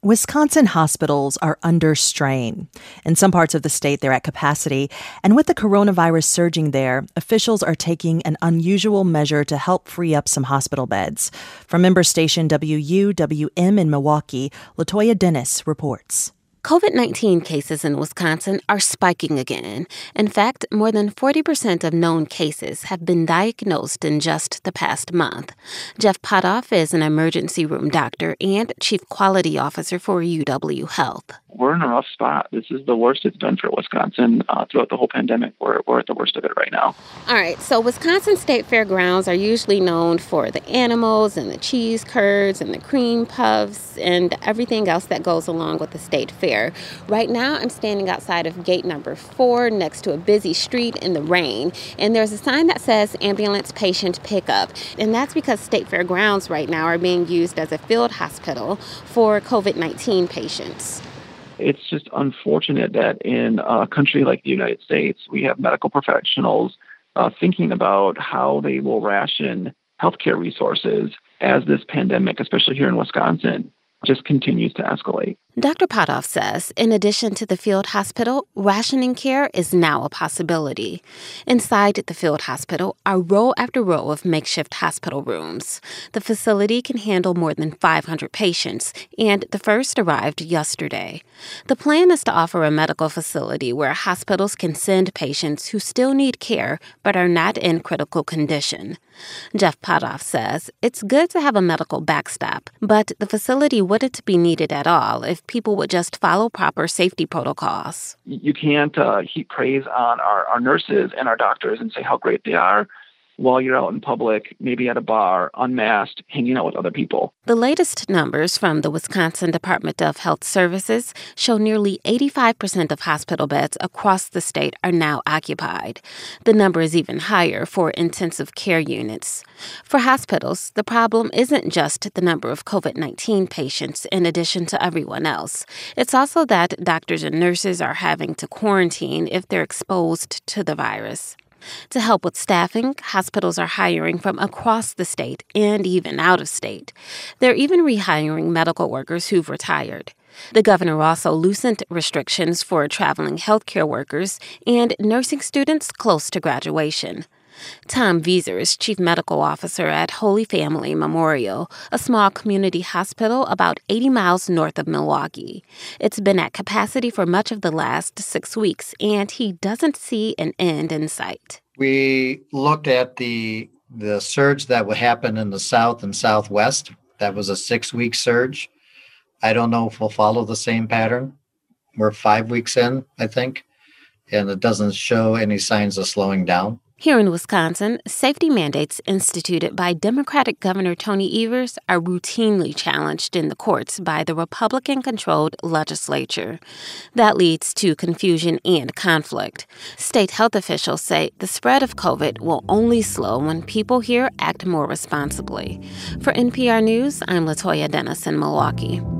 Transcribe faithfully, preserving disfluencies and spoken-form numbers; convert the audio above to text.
Wisconsin hospitals are under strain. In some parts of the state, they're at capacity. And with the coronavirus surging there, officials are taking an unusual measure to help free up some hospital beds. From member station W U W M in Milwaukee, Latoya Dennis reports. COVID nineteen cases in Wisconsin are spiking again. In fact, more than forty percent of known cases have been diagnosed in just the past month. Jeff Potoff is an emergency room doctor and chief quality officer for U W Health. We're in a rough spot. This is the worst it's been for Wisconsin uh, throughout the whole pandemic. We're, we're at the worst of it right now. All right, so Wisconsin State Fairgrounds are usually known for the animals and the cheese curds and the cream puffs and everything else that goes along with the state fair. Right now, I'm standing outside of gate number four next to a busy street in the rain, and there's a sign that says ambulance patient pickup, and that's because State Fairgrounds right now are being used as a field hospital for COVID nineteen patients. It's just unfortunate that in a country like the United States, we have medical professionals uh, thinking about how they will ration healthcare resources as this pandemic, especially here in Wisconsin, just continues to escalate. Doctor Potoff says, in addition to the field hospital, rationing care is now a possibility. Inside the field hospital are row after row of makeshift hospital rooms. The facility can handle more than five hundred patients, and the first arrived yesterday. The plan is to offer a medical facility where hospitals can send patients who still need care but are not in critical condition. Jeff Potoff says it's good to have a medical backstop, but the facility wouldn't be needed at all if people would just follow proper safety protocols. You can't uh, heap praise on our, our nurses and our doctors and say how great they are while you're out in public, maybe at a bar, unmasked, hanging out with other people. The latest numbers from the Wisconsin Department of Health Services show nearly eighty-five percent of hospital beds across the state are now occupied. The number is even higher for intensive care units. For hospitals, the problem isn't just the number of COVID nineteen patients in addition to everyone else. It's also that doctors and nurses are having to quarantine if they're exposed to the virus. To help with staffing, hospitals are hiring from across the state and even out of state. They're even rehiring medical workers who've retired. The governor also loosened restrictions for traveling healthcare workers and nursing students close to graduation. Tom Vieser is chief medical officer at Holy Family Memorial, a small community hospital about eighty miles north of Milwaukee. It's been at capacity for much of the last six weeks, and he doesn't see an end in sight. We looked at the the surge that would happen in the south and southwest. That was a six-week surge. I don't know if we'll follow the same pattern. We're five weeks in, I think, and it doesn't show any signs of slowing down. Here in Wisconsin, safety mandates instituted by Democratic Governor Tony Evers are routinely challenged in the courts by the Republican-controlled legislature. That leads to confusion and conflict. State health officials say the spread of COVID will only slow when people here act more responsibly. For N P R News, I'm Latoya Dennis in Milwaukee.